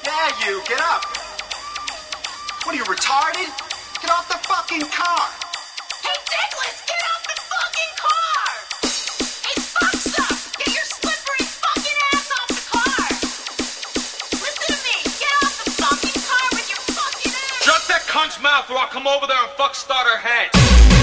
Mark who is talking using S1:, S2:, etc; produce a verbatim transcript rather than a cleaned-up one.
S1: Yeah, you, get up. What are you, retarded? Get off the fucking car.
S2: Hey, Dickless, get off the fucking car! Hey, Fucksup, get your slippery fucking ass off the car! Listen to me, get off the fucking car with your fucking ass!
S3: Shut that cunt's mouth or I'll come over there and fuck start her head!